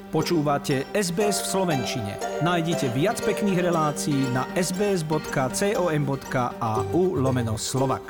Počúvate SBS v slovenčine. Nájdite viac pekných relácií na sbs.com.au/slovak.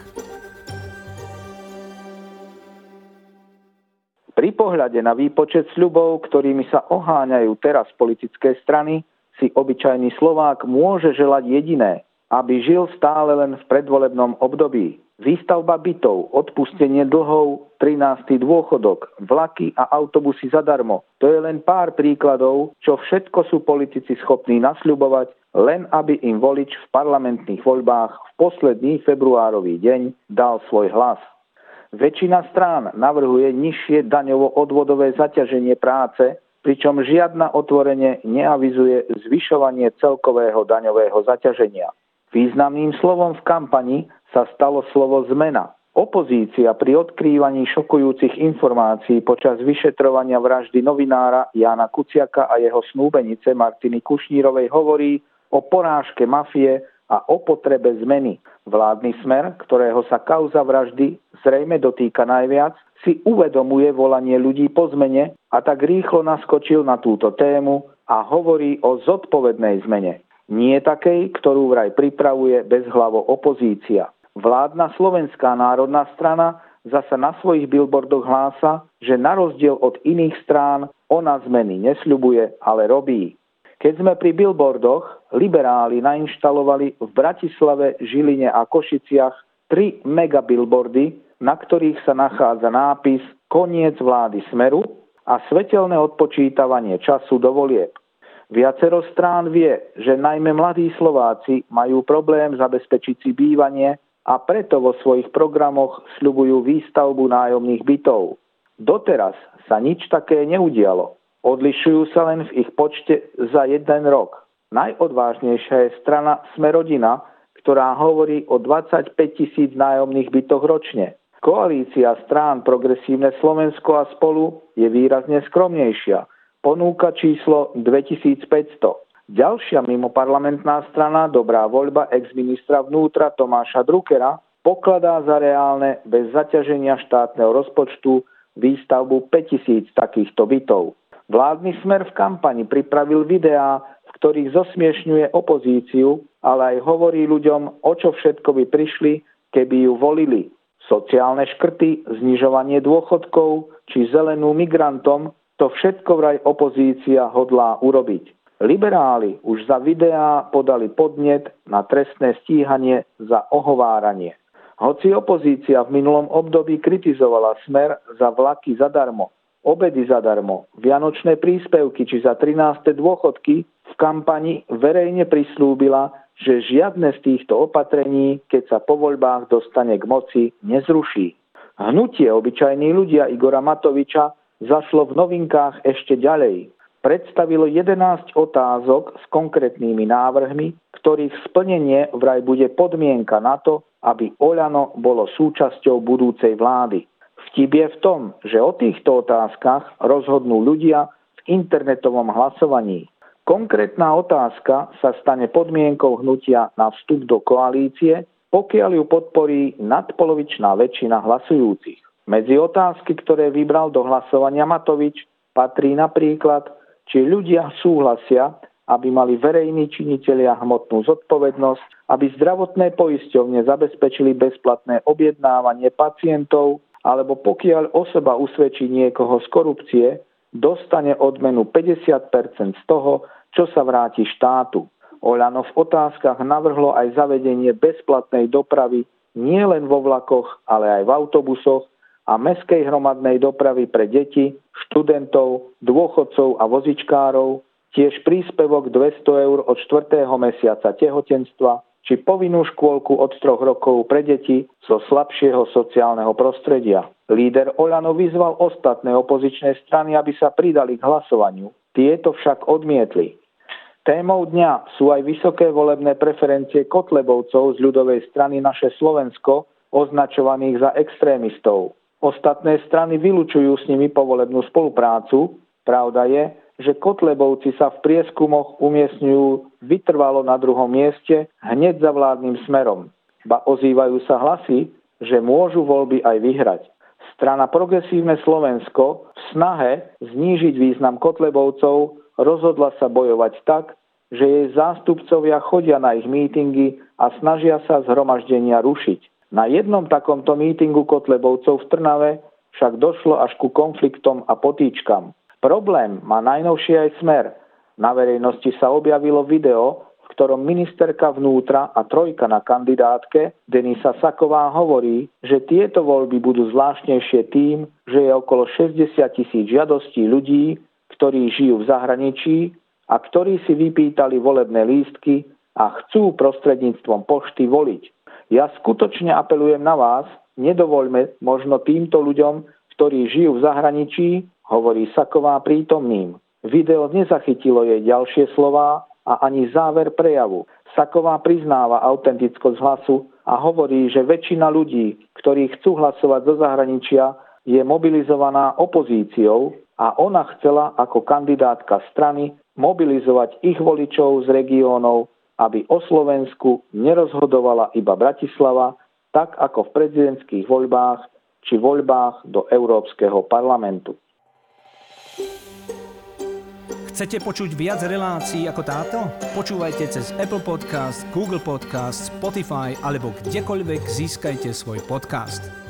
Pri pohľade na výpočet sľubov, ktorými sa oháňajú teraz politické strany, si obyčajný Slovák môže želať jediné, aby žil stále len v predvolebnom období. Výstavba bytov, odpustenie dlhov, 13. dôchodok, vlaky a autobusy zadarmo. To je len pár príkladov, čo všetko sú politici schopní nasľubovať, len aby im volič v parlamentných voľbách v posledný februárový deň dal svoj hlas. Väčšina strán navrhuje nižšie daňovo-odvodové zaťaženie práce, pričom žiadna otvorene neavizuje zvyšovanie celkového daňového zaťaženia. Významným slovom v kampani sa stalo slovo zmena. Opozícia pri odkrývaní šokujúcich informácií počas vyšetrovania vraždy novinára Jána Kuciaka a jeho snúbenice Martiny Kušnírovej hovorí o porážke mafie a o potrebe zmeny. Vládny Smer, ktorého sa kauza vraždy zrejme dotýka najviac, si uvedomuje volanie ľudí po zmene a tak rýchlo naskočil na túto tému a hovorí o zodpovednej zmene. Nie takej, ktorú vraj pripravuje bezhlavo opozícia. Vládna Slovenská národná strana zasa na svojich billboardoch hlása, že na rozdiel od iných strán ona zmeny nesľubuje, ale robí. Keď sme pri billboardoch, liberáli nainštalovali v Bratislave, Žiline a Košiciach 3 megabillboardy, na ktorých sa nachádza nápis Koniec vlády Smeru a svetelné odpočítavanie času do volieb. Viacero strán vie, že najmä mladí Slováci majú problém zabezpečiť si bývanie a preto vo svojich programoch sľubujú výstavbu nájomných bytov. Doteraz sa nič také neudialo. Odlišujú sa len v ich počte za 1 rok. Najodvážnejšia je strana Smer-Rodina, ktorá hovorí o 25 000 nájomných bytoch ročne. Koalícia strán Progresívne Slovensko a Spolu je výrazne skromnejšia. Ponúka číslo 2500. Ďalšia mimoparlamentná strana Dobrá voľba ex-ministra vnútra Tomáša Druckera pokladá za reálne bez zaťaženia štátneho rozpočtu výstavbu 5000 takýchto bytov. Vládny Smer v kampani pripravil videá, v ktorých zosmiešňuje opozíciu, ale aj hovorí ľuďom, o čo všetko by prišli, keby ju volili. Sociálne škrty, znižovanie dôchodkov či zelenú migrantom, to všetko vraj opozícia hodlá urobiť. Liberáli už za videá podali podnet na trestné stíhanie za ohováranie. Hoci opozícia v minulom období kritizovala Smer za vlaky zadarmo, obedy zadarmo, vianočné príspevky či za 13. dôchodky, v kampani verejne prislúbila, že žiadne z týchto opatrení, keď sa po voľbách dostane k moci, nezruší. Hnutie Obyčajní ľudia Igora Matoviča zašlo v novinkách ešte ďalej. Predstavilo 11 otázok s konkrétnymi návrhmi, ktorých splnenie vraj bude podmienka na to, aby Oľano bolo súčasťou budúcej vlády. Vtip je v tom, že o týchto otázkach rozhodnú ľudia v internetovom hlasovaní. Konkrétna otázka sa stane podmienkou hnutia na vstup do koalície, pokiaľ ju podporí nadpolovičná väčšina hlasujúcich. Medzi otázky, ktoré vybral do hlasovania Matovič, patrí napríklad, či ľudia súhlasia, aby mali verejní činitelia hmotnú zodpovednosť, aby zdravotné poisťovne zabezpečili bezplatné objednávanie pacientov, alebo pokiaľ osoba usvedčí niekoho z korupcie, dostane odmenu 50% z toho, čo sa vráti štátu. Oľano v otázkach navrhlo aj zavedenie bezplatnej dopravy nielen vo vlakoch, ale aj v autobusoch, a mestskej hromadnej dopravy pre deti, študentov, dôchodcov a vozičkárov, tiež príspevok 200 eur od 4. mesiaca tehotenstva či povinnú škôlku od 3 rokov pre deti zo slabšieho sociálneho prostredia. Líder Oľano vyzval ostatné opozičné strany, aby sa pridali k hlasovaniu. Tieto však odmietli. Témou dňa sú aj vysoké volebné preferencie Kotlebovcov z ľudovej strany Naše Slovensko, označovaných za extrémistov. Ostatné strany vylučujú s nimi povolebnú spoluprácu. Pravda je, že Kotlebovci sa v prieskumoch umiestňujú vytrvalo na 2. mieste hneď za vládnym Smerom. Ba ozývajú sa hlasy, že môžu voľby aj vyhrať. Strana Progresívne Slovensko v snahe znížiť význam Kotlebovcov rozhodla sa bojovať tak, že jej zástupcovia chodia na ich mítingy a snažia sa zhromaždenia rušiť. Na jednom takomto mítingu Kotlebovcov v Trnave však došlo až ku konfliktom a potýčkam. Problém má najnovšie aj Smer. Na verejnosti sa objavilo video, v ktorom ministerka vnútra a trojka na kandidátke Denisa Saková hovorí, že tieto voľby budú zvláštnejšie tým, že je okolo 60 000 žiadostí ľudí, ktorí žijú v zahraničí a ktorí si vypýtali volebné lístky a chcú prostredníctvom pošty voliť. Ja skutočne apelujem na vás, nedovoľme možno týmto ľuďom, ktorí žijú v zahraničí, hovorí Saková prítomným. Video nezachytilo jej ďalšie slová a ani záver prejavu. Saková priznáva autentickosť hlasu a hovorí, že väčšina ľudí, ktorí chcú hlasovať zo zahraničia, je mobilizovaná opozíciou a ona chcela ako kandidátka strany mobilizovať ich voličov z regiónov, aby o Slovensku nerozhodovala iba Bratislava, tak ako v prezidentských voľbách či voľbách do Európskeho parlamentu. Chcete počuť viac relácií ako táto? Počúvajte cez Apple Podcast, Google Podcast, Spotify alebo kdekoľvek získajte svoj podcast.